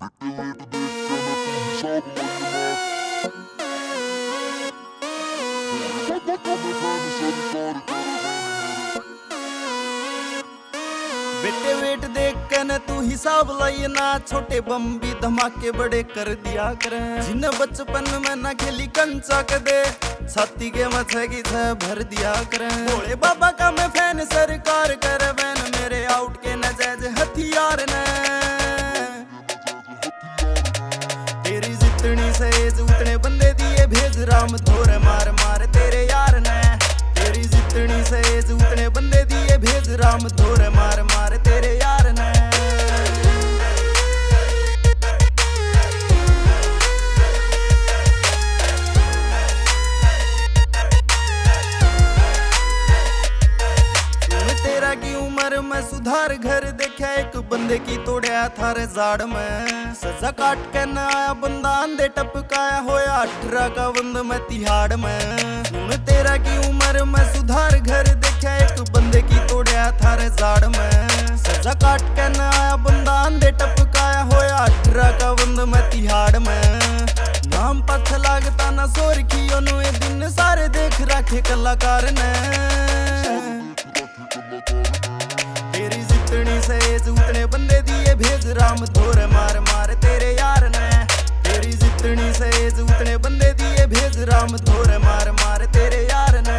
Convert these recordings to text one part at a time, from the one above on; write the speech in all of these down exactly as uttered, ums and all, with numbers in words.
बेटे वेट देख के न तू हिसाब लाई ना, छोटे बम भी धमाके बड़े कर दिया करें। जिन बचपन में ना खेली कंचा कदे, छाती के मछेगी छह भर दिया करें। भोले बाबा का मैं फैन सरकार कर बैन, मेरे आउट के नजायज हथियार ने। तेरी जितनी सहेज उतने बंदे दिए भेज, राम थोड़े मार मार तेरे यार ने। तेरी जितनी सहेज उतने बंदे दिए भेज, राम थोड़े मार मार तेरे यार ने। तेरा की उम्र में सुधार घर देखा, एक बंदे की तोड़या थारे जाड़ में। सजा काट के न आया बंदा अंधे टपकाया, होया अठारह का बंद में तिहाड़ में। सुन तेरा की उम्र में सुधार घर देखा, एक बंदे की तोड़या थारे जाड़ में। सजा काट के न आया बंदा अंधे टपकाया, होया अठारह का बंद में तिहाड़ में। नाम पथ लागता ना सोर की ओनु, ये दिन सारे देख रखे कलाकार ने। तेरी जितनी सहेज उतने बंदे दिए भेज, राम थोड़े मार मार तेरे यार ने। तेरी जितनी सहेज उतने बंदे दिए भेज, राम थोड़े मार मार तेरे यार ने।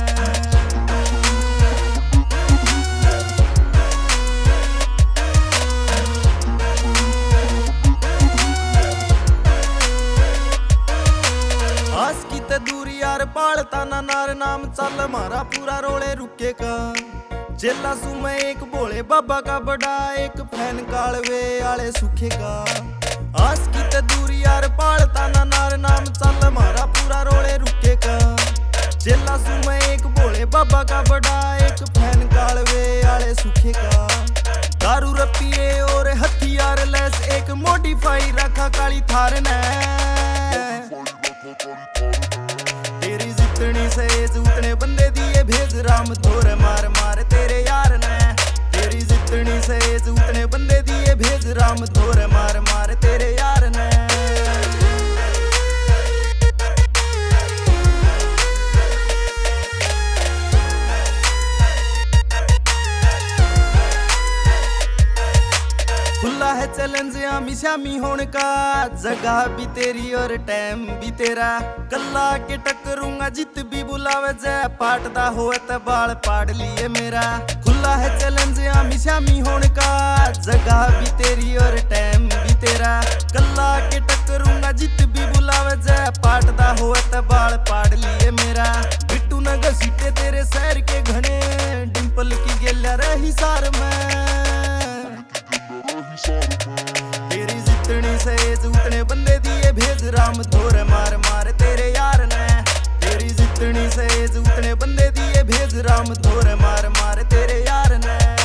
आस की ते दूरी यार पालता ना नार, नाम चल मारा पूरा रोले रुके का। जेला सू में एक भोले बाबा का बड़ा, एक फैन कालवे आले सूखे का। आस की ते दूरी यार पालता ना नार, नाम चल मारा पूरा रोले रुके का। जेला सू में एक भोले बाबा का बड़ा, एक फैन कालवे आले सूखे का। दारू रपिए और हथियार लेस, एक मॉडिफाई रखा काली थार ने। तेरी जितनी सहेज उतने बंदे दिए भेज, राम थोड़े मार मार तेरे यार ने। तेरी जितनी सहेज उतने बंदे दिए भेज, राम थोड़े मार मार तेरे यार ने। खुला है चैलेंज आमी श्यामी होने का, जगह भी तेरी और टाइम भी तेरा। कल्ला के टकरूंगा जित भी बुलावे, जय पाटदा होए त बाल पाड़ लिए मेरा। खुला है चैलेंज आमी श्यामी होने का, जगह भी तेरी और टाइम भी तेरा। कल्ला के टकरूंगा जित भी बुलावे, जय पाटदा होए त बाल पाड़ लिए मेरा। बिट्टू न घसीटे तेरे शहर के घने, डिंपल की गेल्या रही सार में। तेरी जितनी सहेज उतने बंदे दिए भेज, राम थोड़े मार मार तेरे यार ने। तेरी जितनी सहेज उतने बंदे दिए भेज, राम थोड़े मार मार तेरे यार ने।